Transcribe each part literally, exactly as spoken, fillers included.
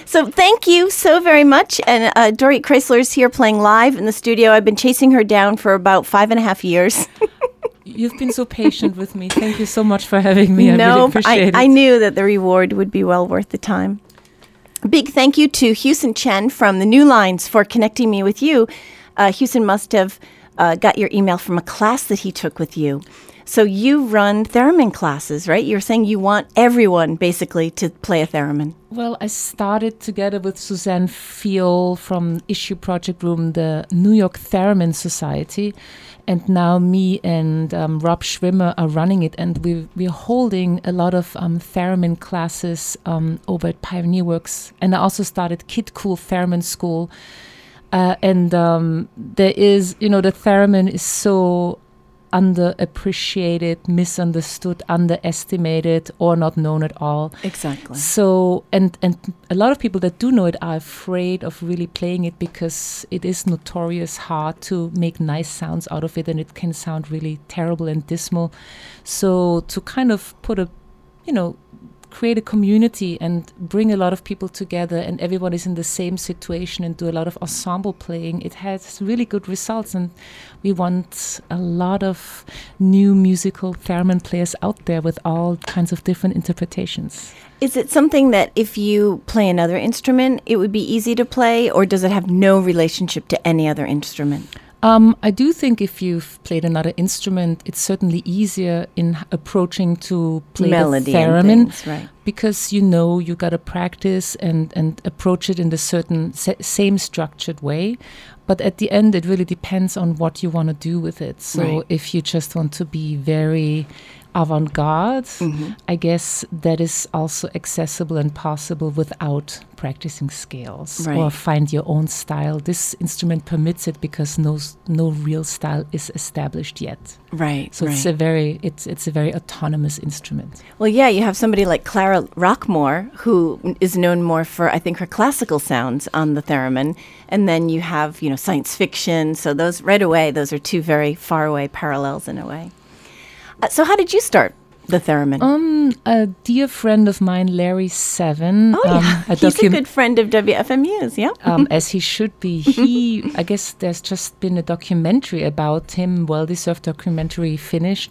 So thank you so very much. And uh, Dorit Chrysler is here playing live in the studio. I've been chasing her down for about five and a half years. You've been so patient with me. Thank you so much for having me. I no, really appreciate I, it. I knew that the reward would be well worth the time. A big thank you to Houston Chen from the New Lines for connecting me with you. Uh, Houston must have uh, got your email from a class that he took with you. So you run theremin classes, right? You're saying you want everyone basically to play a theremin. Well, I started together with Suzanne Fiol from Issue Project Room, the New York Theremin Society. And now me and um, Rob Schwimmer are running it. And we, we're holding a lot of um, theremin classes um, over at Pioneer Works. And I also started Kid Cool Theremin School. Uh, and um, there is, you know, the theremin is so underappreciated, misunderstood, underestimated, or not known at all. Exactly. So, and and a lot of people that do know it are afraid of really playing it because it is notorious hard to make nice sounds out of it, and it can sound really terrible and dismal. So, to kind of put a, you know, create a community and bring a lot of people together and everyone is in the same situation and do a lot of ensemble playing, it has really good results. And we want a lot of new musical theremin players out there with all kinds of different interpretations. Is it something that if you play another instrument, it would be easy to play, or does it have no relationship to any other instrument? Um, I do think if you've played another instrument, it's certainly easier in approaching to play melody the theremin, and things, right? Because you know you got to practice and, and approach it in the certain sa- same structured way. But at the end, it really depends on what you want to do with it. So right. if you just want to be very avant-garde, mm-hmm. I guess that is also accessible and possible without practicing scales right. or find your own style. This instrument permits it because no no real style is established yet. Right. So right. it's a very it's it's a very autonomous instrument. Well, yeah, you have somebody like Clara Rockmore, who is known more for, I think, her classical sounds on the theremin, and then you have, you know, science fiction. So those right away, those are two very far away parallels in a way. Uh, so how did you start the theremin? Um, a dear friend of mine, Larry Seven. Oh, yeah. Um, a He's docu- a good friend of W F M U's, yeah? um, as he should be. He, I guess there's just been a documentary about him, well-deserved documentary finished.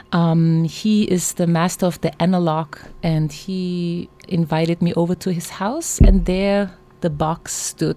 Um, he is the master of the analog, and he invited me over to his house, and there the box stood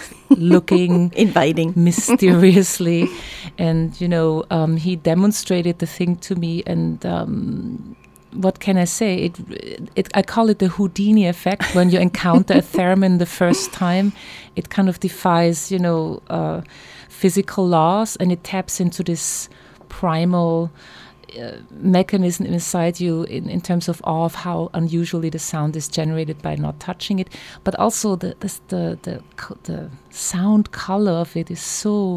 looking inviting mysteriously. And, you know, um, he demonstrated the thing to me. And um, what can I say? It, it, I call it the Houdini effect. When you encounter a theremin the first time, it kind of defies, you know, uh, physical laws, and it taps into this primal Uh, mechanism inside you in, in terms of awe of how unusually the sound is generated by not touching it, but also the the the the, the sound color of it is so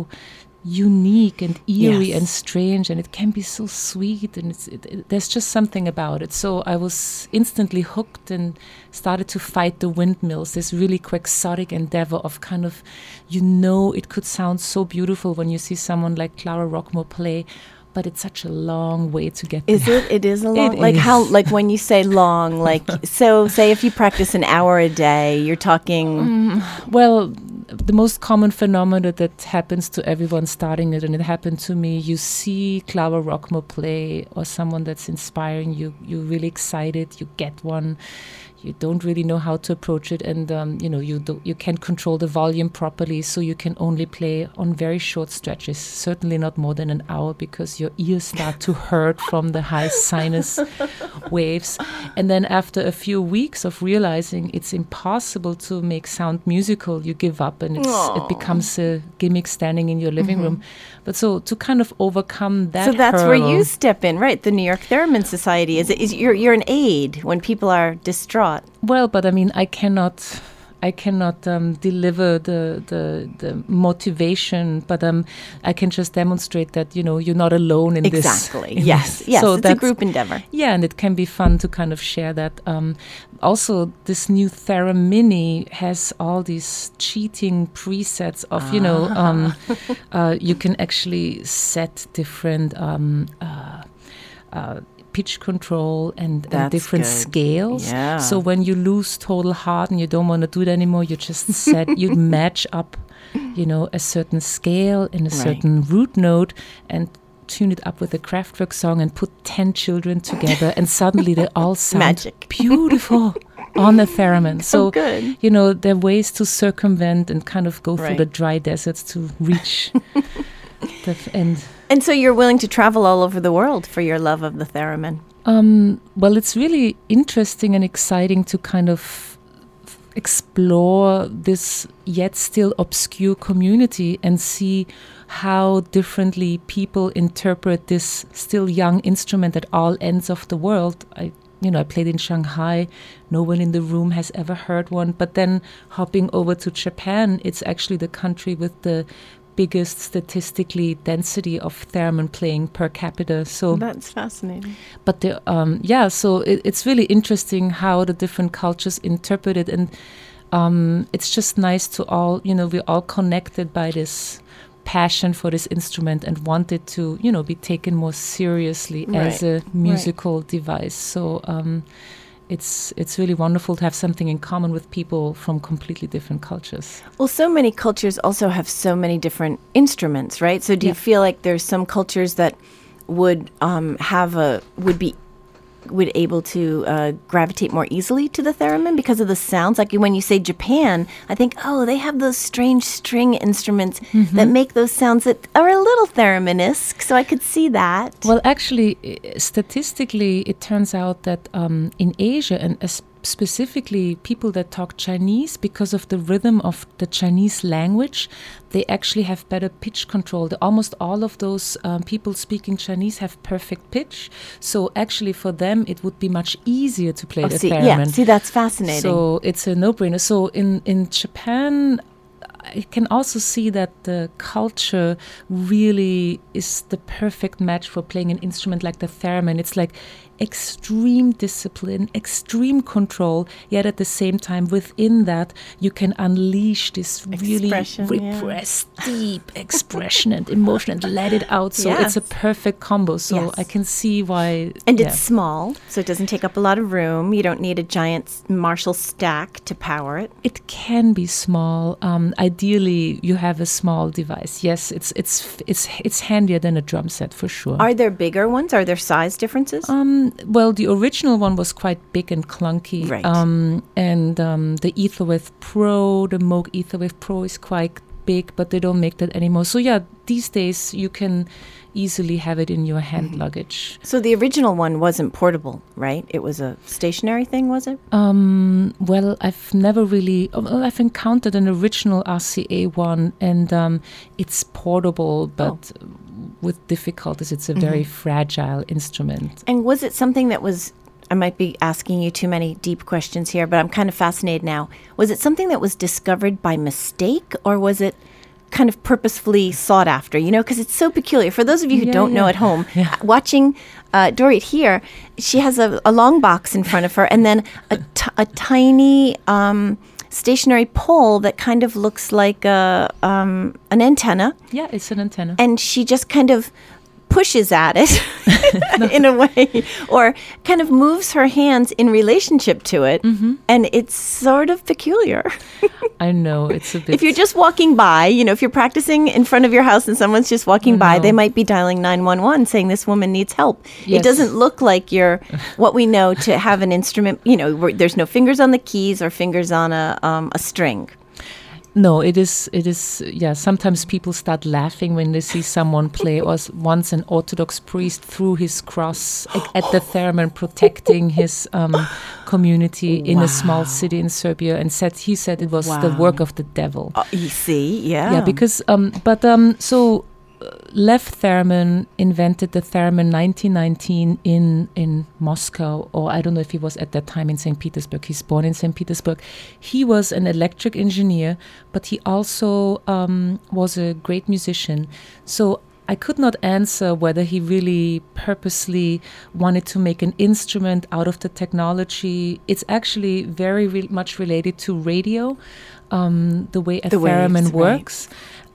unique and eerie yes. and strange, and it can be so sweet, and it's, it, it, there's just something about it. So I was instantly hooked and started to fight the windmills, this really quixotic endeavor of kind of, you know, it could sound so beautiful when you see someone like Clara Rockmore play, but it's such a long way to get is there. Is it? It is a long, it like is. how, like when you say long, like, so say if you practice an hour a day, you're talking. Um, well, the most common phenomena that happens to everyone starting it, and it happened to me, you see Clara Rockmore play or someone that's inspiring you, you're really excited, you get one, you don't really know how to approach it, and um, you know you do, you can't control the volume properly, so you can only play on very short stretches, certainly not more than an hour, because your ears start to hurt from the high sinus waves. And then after a few weeks of realizing it's impossible to make sound musical, you give up, and it's, it becomes a gimmick standing in your living mm-hmm. room. But so to kind of overcome that, so that's hurdle, where you step in, right? The New York Theremin Society is, is you're you're an aid when people are distraught. Well, but I mean, I cannot, I cannot um, deliver the, the the motivation, but um, I can just demonstrate that, you know, you're not alone in exactly. this. Exactly. Yes. Yes. So it's a group endeavor. Yeah, and it can be fun to kind of share that. Um, also, this new Theramini has all these cheating presets of, you know, um, uh, you can actually set different. Um, uh, uh, pitch control and, and That's different good. scales. Yeah. So when you lose total heart and you don't want to do it anymore, you just set, you match up, you know, a certain scale in a Right. certain root note and tune it up with a Kraftwerk song and put ten children together and suddenly they all sound Magic. beautiful on a theremin. So, good. you know, there are ways to circumvent and kind of go through Right. the dry deserts to reach the f- end. And so you're willing to travel all over the world for your love of the theremin. Um, well, it's really interesting and exciting to kind of f- explore this yet still obscure community and see how differently people interpret this still young instrument at all ends of the world. I, you know, I played in Shanghai. No one in the room has ever heard one. But then hopping over to Japan, it's actually the country with the biggest statistically density of theremin playing per capita. So That's fascinating. but the um yeah so it, it's really interesting how the different cultures interpret it, and um it's just nice to all, you know, we're all connected by this passion for this instrument and want it to, you know, be taken more seriously as Right. a musical device. So um it's it's really wonderful to have something in common with people from completely different cultures. Well, so many cultures also have so many different instruments, right? So do you Yeah. feel like there's some cultures that would um, have a would be would able to uh, gravitate more easily to the theremin because of the sounds? Like when you say Japan, I think, oh, they have those strange string instruments that make those sounds that are a little theremin-esque. So I could see that. Well, actually, i- statistically, it turns out that um, in Asia, and es- specifically people that talk Chinese, because of the rhythm of the Chinese language, they actually have better pitch control. The, almost all of those um, people speaking Chinese have perfect pitch. So actually, for them, it would be much easier to play Oh, the see, theremin. yeah, see, that's fascinating. So it's a no-brainer. So in, in Japan, I can also see that the culture really is the perfect match for playing an instrument like the theremin. It's like extreme discipline, extreme control, yet at the same time within that you can unleash this really Expression, yeah. repressed, deep expression and emotion and let it out. So it's a Yes. perfect combo. So Yes. I can see why. And yeah. it's small, so it doesn't take up a lot of room. You don't need a giant s- Marshall stack to power it. It can be small. Um, ideally, you have a small device. Yes, it's it's it's it's handier than a drum set for sure. Are there bigger ones? Are there size differences? Um, well, the original one was quite big and clunky. Right. Um, and um, the Etherwave Pro, the Moog Etherwave Pro is quite big, but they don't make that anymore. So yeah, these days you can easily have it in your hand luggage. So the original one wasn't portable, right? It was a stationary thing, was it? Um, well, I've never really. oh, Well, I've encountered an original R C A one, and um, it's portable, but with difficulties. It's a very fragile instrument. And was it something that was, I might be asking you too many deep questions here, but I'm kind of fascinated now. Was it something that was discovered by mistake, or was it kind of purposefully sought after? You know, because it's so peculiar. For those of you who Yeah, don't know yeah. at home, Yeah. watching uh, Dorit here, she has a, a long box in front of her and then a, t- a tiny um, stationary pole that kind of looks like a, um, an antenna. Yeah, it's an antenna. And she just kind of pushes at it in a way, or kind of moves her hands in relationship to it. And it's sort of peculiar. I know it's a bit. If you're just walking by, you know, if you're practicing in front of your house and someone's just walking I by, know. they might be dialing nine one one saying this woman needs help. It Yes. doesn't look like you're what we know to have an instrument, you know, where there's no fingers on the keys or fingers on a um, a string. No, it is. It is. Yeah. Sometimes people start laughing when they see someone play. Or s- once an Orthodox priest threw his cross a- at the theremin, protecting his um, community in a small city in Serbia, and said he said it was the Wow. work of the devil. Uh, you see, yeah. Yeah, because um, but um, so uh, Lev Theremin invented the theremin nineteen nineteen in in Moscow, or I don't know if he was at that time in Saint Petersburg. He's born in Saint Petersburg. He was an electric engineer, but he also um, was a great musician. So I could not answer whether he really purposely wanted to make an instrument out of the technology. It's actually very re- much related to radio, um, the way a The waves, theremin right. works.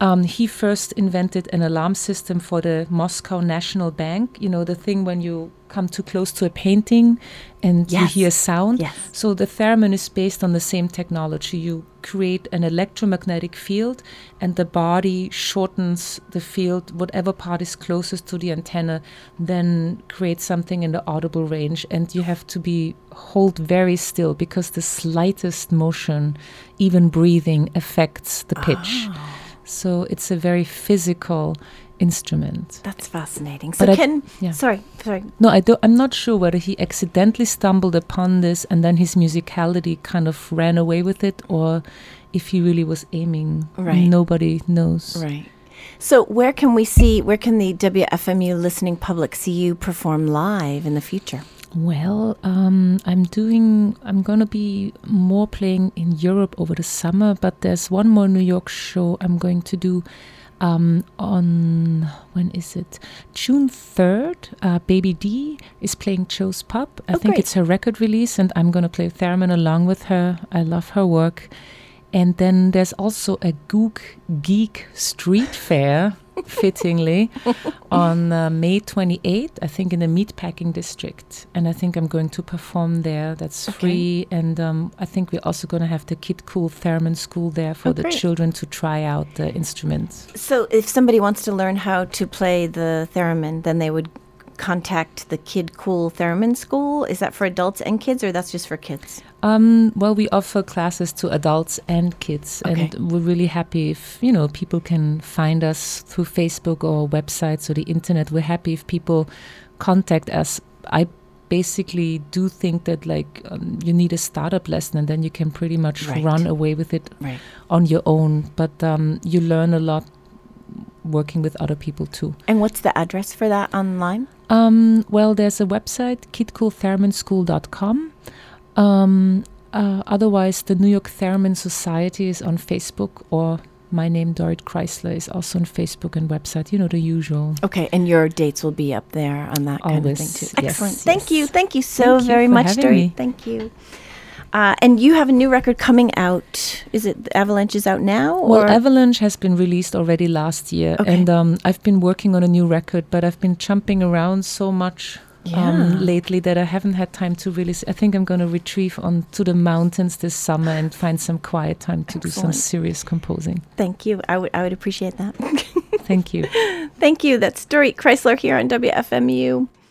Um, he first invented an alarm system for the Moscow National Bank. You know, the thing when you come too close to a painting and Yes. you hear sound. Yes. So the theremin is based on the same technology. You create an electromagnetic field and the body shortens the field. Whatever part is closest to the antenna then creates something in the audible range. And you have to be hold very still because the slightest motion, even breathing, affects the pitch. Oh. So it's a very physical instrument. That's fascinating. So But I- can yeah. sorry, sorry. No, I don't, I'm not sure whether he accidentally stumbled upon this and then his musicality kind of ran away with it, or if he really was aiming. Right. Nobody knows. Right. So where can we see, where can the W F M U listening public see you perform live in the future? Well, um, I'm doing, I'm going to be more playing in Europe over the summer, but there's one more New York show I'm going to do um, on, when is it? June third. Uh, Baby D is playing Joe's Pub. I Oh, think great. it's her record release, and I'm going to play theremin along with her. I love her work. And then there's also a Goog Geek Street Fair, fittingly, on uh, May twenty-eighth, I think in the Meatpacking District. And I think I'm going to perform there. That's Okay. free. And um, I think we're also going to have the Kid Cool Theremin School there for Oh, the great. children to try out the instruments. So if somebody wants to learn how to play the theremin, then they would contact the Kid Cool Theremin School. Is that for adults and kids, or that's just for kids? Um, well, we offer classes to adults and kids, Okay. and we're really happy if, you know, people can find us through Facebook or websites or the internet. We're happy if people contact us. I basically do think that, like, um, you need a startup lesson, and then you can pretty much Right. run away with it Right. on your own. But um, you learn a lot working with other people too. And what's the address for that online? Um, well, there's a website, kid cool theremin school dot com. Um, uh, otherwise, the New York Theremin Society is on Facebook, or my name, Dorit Chrysler, is also on Facebook and website. You know, the usual. Okay, and your dates will be up there on that kind of Always, thing too. yes, Excellent. Thank yes. you. Thank you so Thank you very for much, having Dorit. me. Thank you. Uh, and you have a new record coming out. Is it Avalanche is out now? Or? Well, Avalanche has been released already last year, Okay. and um, I've been working on a new record, but I've been jumping around so much Yeah. um, lately that I haven't had time to really. S- I think I'm going to retrieve on to the mountains this summer and find some quiet time to do some Excellent. serious composing. Thank you. I would I would appreciate that. Thank you. Thank you. That's Dorit Chrysler here on W F M U.